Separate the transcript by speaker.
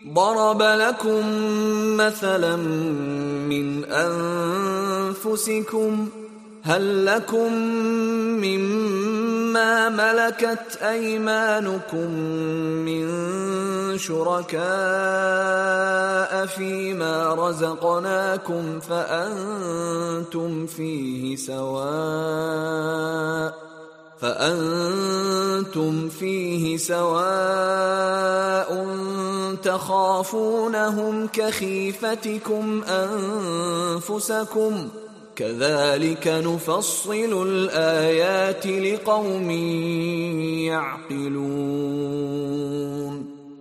Speaker 1: ضرب لكم مثلا من أنفسكم هل لكم مما ملكت أيمانكم من شركاء فيما رزقناكم فأنتم فيه سواء تخافونهم كخيفتكم أنفسكم كذلك نفصل الآيات لقوم يعقلون